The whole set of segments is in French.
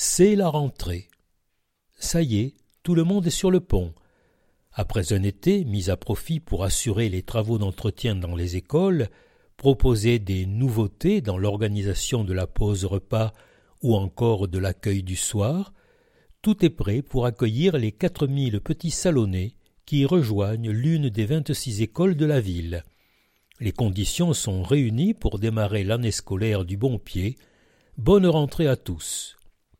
C'est la rentrée. Ça y est, tout le monde est sur le pont. Après un été mis à profit pour assurer les travaux d'entretien dans les écoles, proposer des nouveautés dans l'organisation de la pause repas ou encore de l'accueil du soir, tout est prêt pour accueillir les 4000 petits salonnés qui rejoignent l'une des 26 écoles de la ville. Les conditions sont réunies pour démarrer l'année scolaire du bon pied. Bonne rentrée à tous.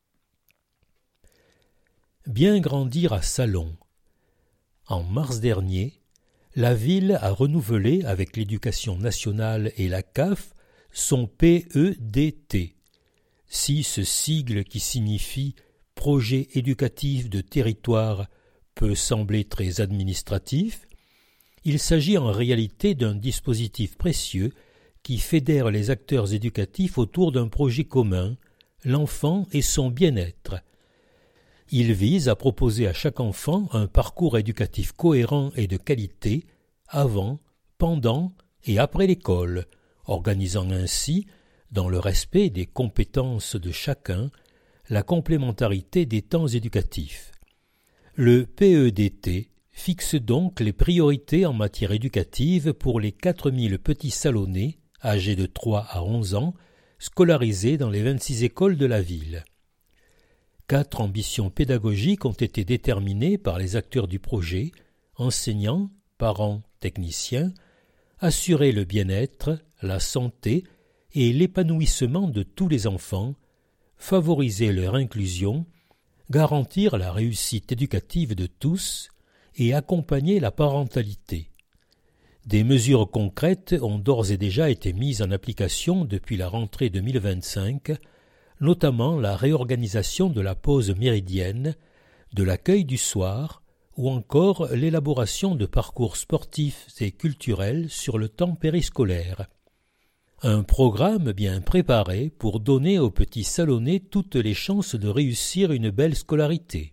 Bien grandir à Salon. En mars dernier, la ville a renouvelé avec l'Éducation nationale et la CAF son PEDT. Si ce sigle qui signifie Projet éducatif de territoire peut sembler très administratif, il s'agit en réalité d'un dispositif précieux qui fédère les acteurs éducatifs autour d'un projet commun, l'enfant et son bien-être. Il vise à proposer à chaque enfant un parcours éducatif cohérent et de qualité avant, pendant et après l'école, organisant ainsi, dans le respect des compétences de chacun, la complémentarité des temps éducatifs. Le PEDT fixe donc les priorités en matière éducative pour les 4000 petits salonnés, âgés de 3 à 11 ans, scolarisés dans les 26 écoles de la ville. 4 ambitions pédagogiques ont été déterminées par les acteurs du projet, enseignants, parents, techniciens, assurer le bien-être, la santé et l'épanouissement de tous les enfants, favoriser leur inclusion, garantir la réussite éducative de tous et accompagner la parentalité. Des mesures concrètes ont d'ores et déjà été mises en application depuis la rentrée 2025, notamment la réorganisation de la pause méridienne, de l'accueil du soir ou encore l'élaboration de parcours sportifs et culturels sur le temps périscolaire. Un programme bien préparé pour donner aux petits salonnés toutes les chances de réussir une belle scolarité.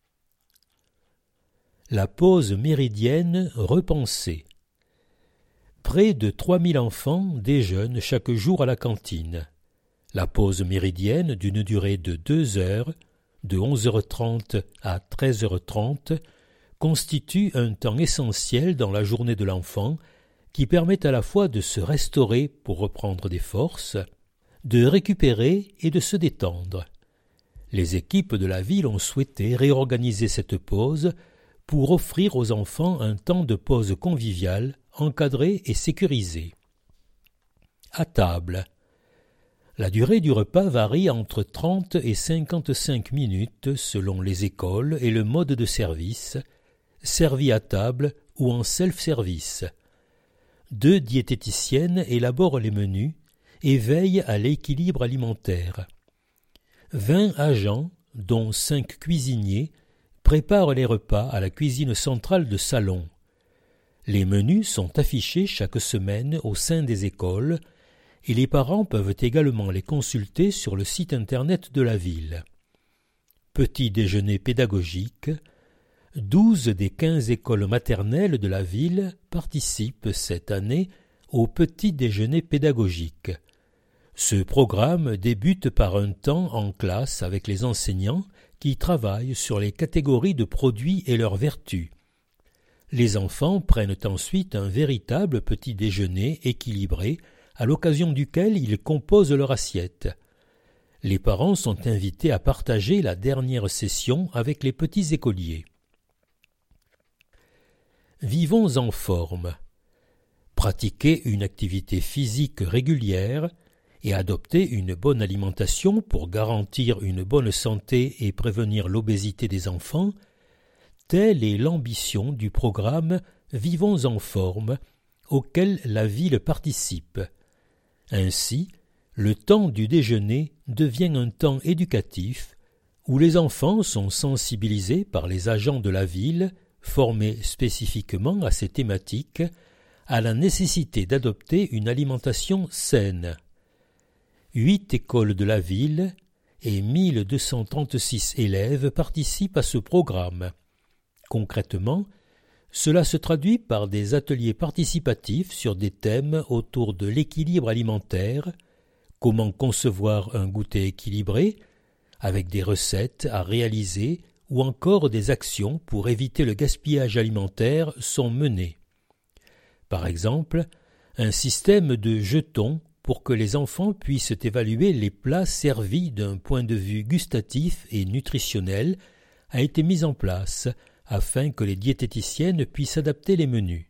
La pause méridienne repensée. Près de 3000 enfants déjeunent chaque jour à la cantine. La pause méridienne d'une durée de 2 heures, de 11h30 à 13h30, constitue un temps essentiel dans la journée de l'enfant qui permet à la fois de se restaurer pour reprendre des forces, de récupérer et de se détendre. Les équipes de la ville ont souhaité réorganiser cette pause pour offrir aux enfants un temps de pause convivial, encadré et sécurisé. À table. La durée du repas varie entre 30 et 55 minutes selon les écoles et le mode de service, servi à table ou en self-service. 2 diététiciennes élaborent les menus et veillent à l'équilibre alimentaire. 20 agents, dont 5 cuisiniers, préparent les repas à la cuisine centrale de Salon. Les menus sont affichés chaque semaine au sein des écoles et les parents peuvent également les consulter sur le site internet de la ville. Petit déjeuner pédagogique. 12 des 15 écoles maternelles de la ville participent cette année au petit déjeuner pédagogique. Ce programme débute par un temps en classe avec les enseignants qui travaillent sur les catégories de produits et leurs vertus. Les enfants prennent ensuite un véritable petit déjeuner équilibré à l'occasion duquel ils composent leur assiette. Les parents sont invités à partager la dernière session avec les petits écoliers. Vivons en forme. Pratiquer une activité physique régulière et adopter une bonne alimentation pour garantir une bonne santé et prévenir l'obésité des enfants, telle est l'ambition du programme Vivons en forme, auquel la ville participe. Ainsi, le temps du déjeuner devient un temps éducatif où les enfants sont sensibilisés par les agents de la ville formés spécifiquement à ces thématiques, à la nécessité d'adopter une alimentation saine. 8 écoles de la ville et 1236 élèves participent à ce programme. Concrètement, cela se traduit par des ateliers participatifs sur des thèmes autour de l'équilibre alimentaire, comment concevoir un goûter équilibré, avec des recettes à réaliser ou encore des actions pour éviter le gaspillage alimentaire sont menées. Par exemple, un système de jetons pour que les enfants puissent évaluer les plats servis d'un point de vue gustatif et nutritionnel a été mis en place afin que les diététiciennes puissent adapter les menus.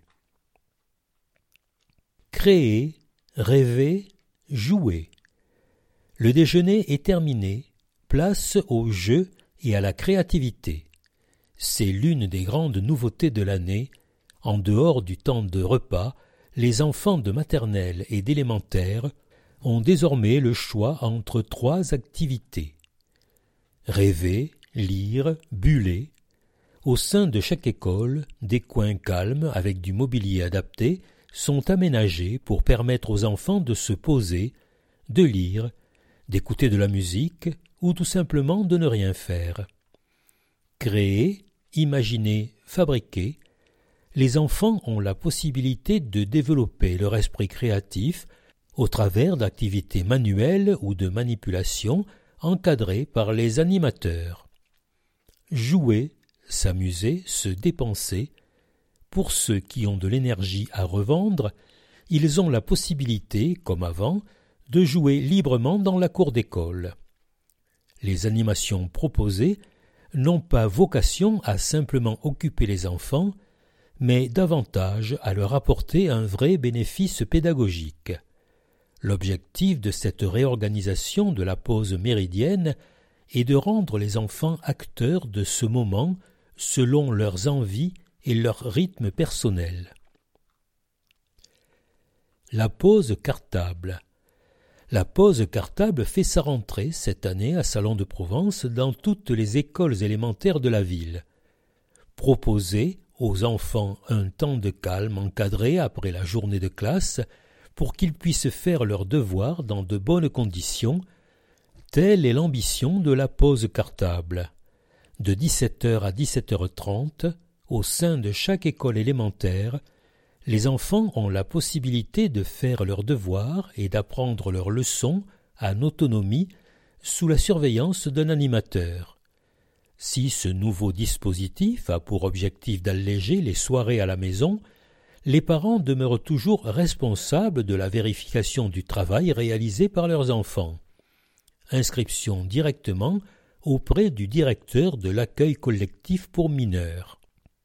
Créer, rêver, jouer. Le déjeuner est terminé, place au jeu et à la créativité. C'est l'une des grandes nouveautés de l'année. En dehors du temps de repas, les enfants de maternelle et d'élémentaire ont désormais le choix entre 3 activités. Rêver, lire, buller. Au sein de chaque école, des coins calmes avec du mobilier adapté sont aménagés pour permettre aux enfants de se poser, de lire, d'écouter de la musique ou tout simplement de ne rien faire. Créer, imaginer, fabriquer. Les enfants ont la possibilité de développer leur esprit créatif au travers d'activités manuelles ou de manipulation encadrées par les animateurs. Jouer, s'amuser, se dépenser. Pour ceux qui ont de l'énergie à revendre, ils ont la possibilité, comme avant, de jouer librement dans la cour d'école. Les animations proposées n'ont pas vocation à simplement occuper les enfants, mais davantage à leur apporter un vrai bénéfice pédagogique. L'objectif de cette réorganisation de la pause méridienne est de rendre les enfants acteurs de ce moment selon leurs envies et leur rythme personnel. La pause cartable. La pause cartable fait sa rentrée cette année à Salon de Provence dans toutes les écoles élémentaires de la ville. Proposer aux enfants un temps de calme encadré après la journée de classe pour qu'ils puissent faire leurs devoirs dans de bonnes conditions, telle est l'ambition de la pause cartable. De 17h à 17h30, au sein de chaque école élémentaire, les enfants ont la possibilité de faire leurs devoirs et d'apprendre leurs leçons en autonomie sous la surveillance d'un animateur. Si ce nouveau dispositif a pour objectif d'alléger les soirées à la maison, les parents demeurent toujours responsables de la vérification du travail réalisé par leurs enfants. Inscription directement auprès du directeur de l'accueil collectif pour mineurs.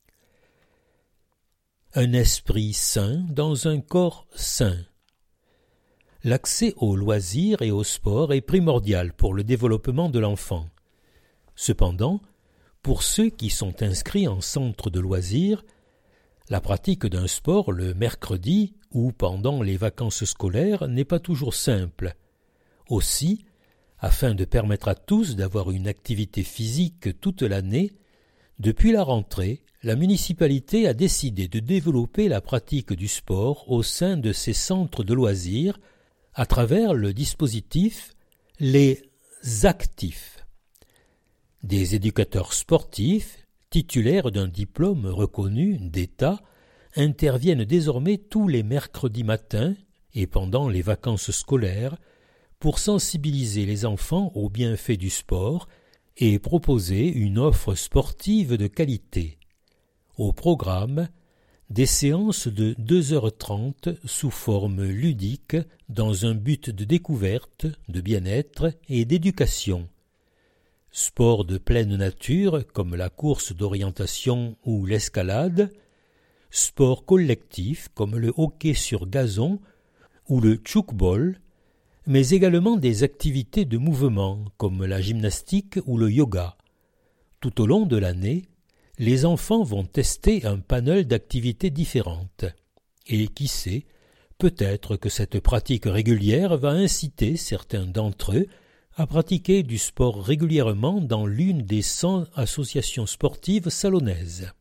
Un esprit sain dans un corps sain. L'accès aux loisirs et au sport est primordial pour le développement de l'enfant. Cependant, pour ceux qui sont inscrits en centre de loisirs, la pratique d'un sport le mercredi ou pendant les vacances scolaires n'est pas toujours simple. Aussi, afin de permettre à tous d'avoir une activité physique toute l'année, depuis la rentrée, la municipalité a décidé de développer la pratique du sport au sein de ses centres de loisirs à travers le dispositif Les Actifs. Des éducateurs sportifs, titulaires d'un diplôme reconnu d'État, interviennent désormais tous les mercredis matins et pendant les vacances scolaires pour sensibiliser les enfants aux bienfaits du sport et proposer une offre sportive de qualité. Au programme, des séances de 2h30 sous forme ludique dans un but de découverte, de bien-être et d'éducation. Sports de pleine nature comme la course d'orientation ou l'escalade, sports collectifs comme le hockey sur gazon ou le tchoukball, mais également des activités de mouvement comme la gymnastique ou le yoga. Tout au long de l'année, les enfants vont tester un panel d'activités différentes. Et qui sait, peut-être que cette pratique régulière va inciter certains d'entre eux à pratiquer du sport régulièrement dans l'une des 100 associations sportives salonnaises.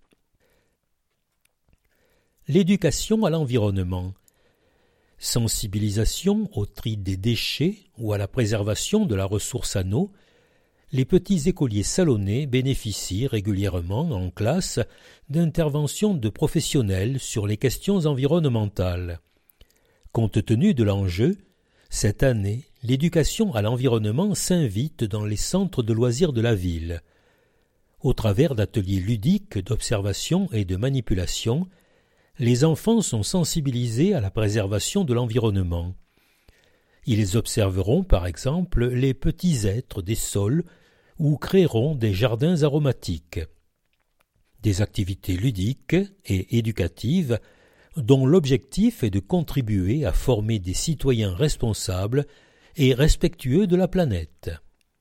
L'éducation à l'environnement. Sensibilisation au tri des déchets ou à la préservation de la ressource en eau, les petits écoliers salonnais bénéficient régulièrement en classe d'interventions de professionnels sur les questions environnementales. Compte tenu de l'enjeu, Cette année, l'éducation à l'environnement s'invite dans les centres de loisirs de la ville. Au travers d'ateliers ludiques, d'observation et de manipulation, les enfants sont sensibilisés à la préservation de l'environnement. Ils observeront par exemple les petits êtres des sols ou créeront des jardins aromatiques. Des activités ludiques et éducatives dont l'objectif est de contribuer à former des citoyens responsables et respectueux de la planète.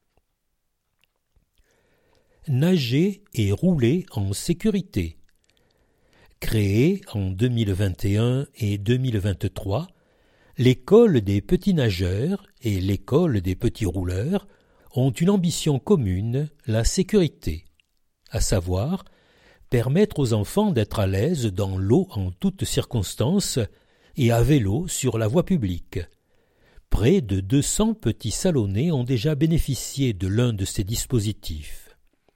Nager et rouler en sécurité. Créée en 2021 et 2023, l'école des petits nageurs et l'école des petits rouleurs ont une ambition commune, la sécurité, à savoir permettre aux enfants d'être à l'aise dans l'eau en toutes circonstances et à vélo sur la voie publique. Près de 200 petits salonnés ont déjà bénéficié de l'un de ces dispositifs.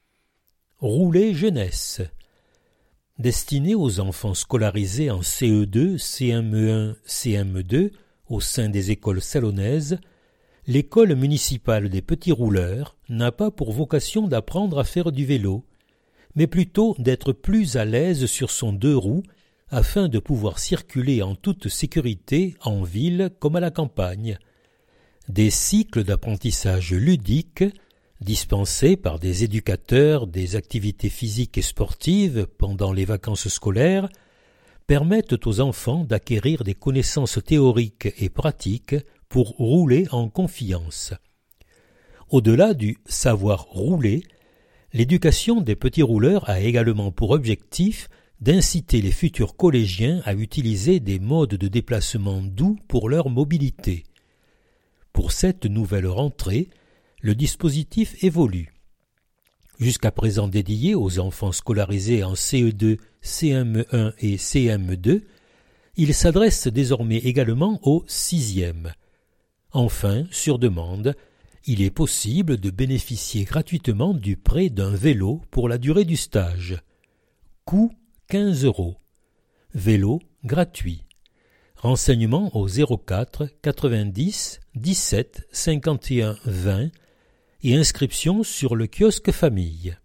Rouler jeunesse. Destiné aux enfants scolarisés en CE2, CM1, CM2 au sein des écoles salonnaises, l'école municipale des petits rouleurs n'a pas pour vocation d'apprendre à faire du vélo, mais plutôt d'être plus à l'aise sur son deux roues afin de pouvoir circuler en toute sécurité en ville comme à la campagne. Des cycles d'apprentissage ludiques, dispensés par des éducateurs des activités physiques et sportives pendant les vacances scolaires, permettent aux enfants d'acquérir des connaissances théoriques et pratiques pour rouler en confiance. Au-delà du savoir rouler, l'éducation des petits rouleurs a également pour objectif d'inciter les futurs collégiens à utiliser des modes de déplacement doux pour leur mobilité. Pour cette nouvelle rentrée, le dispositif évolue. Jusqu'à présent dédié aux enfants scolarisés en CE2, CM1 et CM2, il s'adresse désormais également aux 6e. Enfin, sur demande, il est possible de bénéficier gratuitement du prêt d'un vélo pour la durée du stage. Coût 15 €. Vélo gratuit. Renseignements au 04 90 17 51 20 et inscription sur le kiosque famille.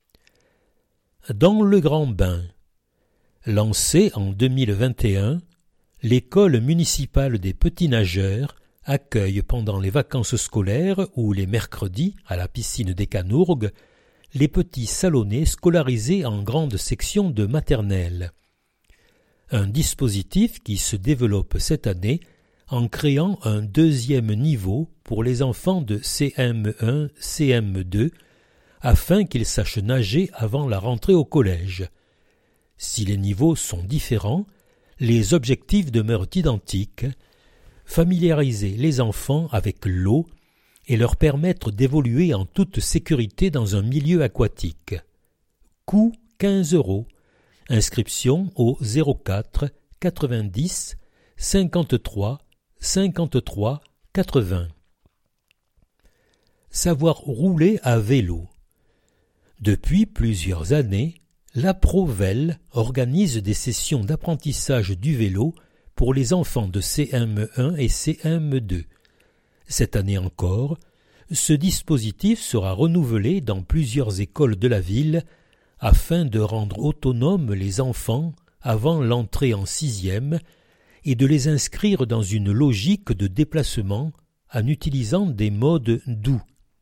Dans le grand bain. Lancée en 2021, l'école municipale des petits nageurs accueille pendant les vacances scolaires ou les mercredis à la piscine des Canourgues les petits salonnés scolarisés en grande section de maternelle. Un dispositif qui se développe cette année en créant un deuxième niveau pour les enfants de CM1, CM2, afin qu'ils sachent nager avant la rentrée au collège. Si les niveaux sont différents, les objectifs demeurent identiques: familiariser les enfants avec l'eau et leur permettre d'évoluer en toute sécurité dans un milieu aquatique. Coût 15 €. Inscription au 04 90 53 53 80. Savoir rouler à vélo. Depuis plusieurs années, la Provel organise des sessions d'apprentissage du vélo pour les enfants de CM1 et CM2. Cette année encore, ce dispositif sera renouvelé dans plusieurs écoles de la ville afin de rendre autonomes les enfants avant l'entrée en 6e et de les inscrire dans une logique de déplacement en utilisant des modes doux.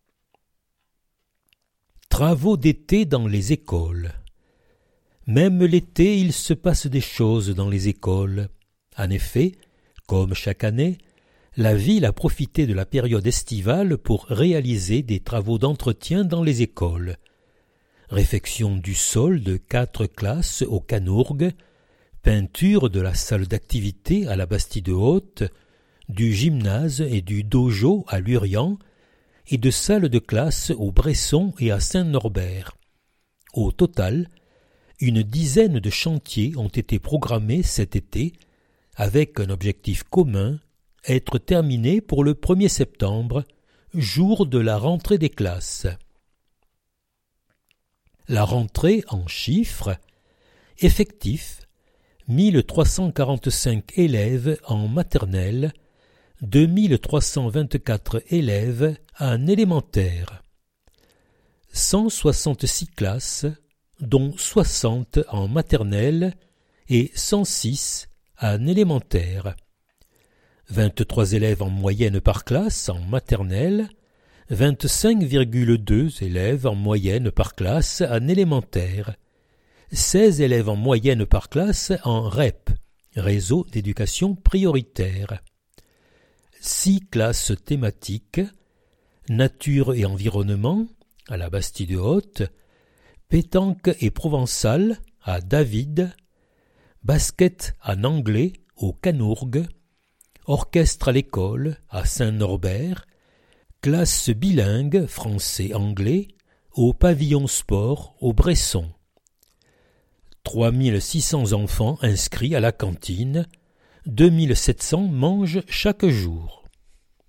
Travaux d'été dans les écoles. Même l'été, il se passe des choses dans les écoles. En effet, comme chaque année, la ville a profité de la période estivale pour réaliser des travaux d'entretien dans les écoles. Réfection du sol de 4 classes au Canourgues, peinture de la salle d'activité à la Bastide-Haute, du gymnase et du dojo à Lurian, et de salles de classe au Bresson et à Saint-Norbert. Au total, une dizaine de chantiers ont été programmés cet été, avec un objectif commun: être terminés pour le 1er septembre, jour de la rentrée des classes. La rentrée en chiffres: effectif 1345 élèves en maternelle, 2324 élèves à un élémentaire. 166 classes, dont 60 en maternelle et 106 à un élémentaire. 23 élèves en moyenne par classe en maternelle, 25,2 élèves en moyenne par classe en élémentaire, 16 élèves en moyenne par classe en REP, réseau d'éducation prioritaire, 6 classes thématiques, nature et environnement à la Bastide-Haute, pétanque et provençal à David, basket en anglais au Canourgues, orchestre à l'école à Saint-Norbert, classe bilingue français-anglais au pavillon sport au Bresson. 3600 enfants inscrits à la cantine, 2700 mangent chaque jour.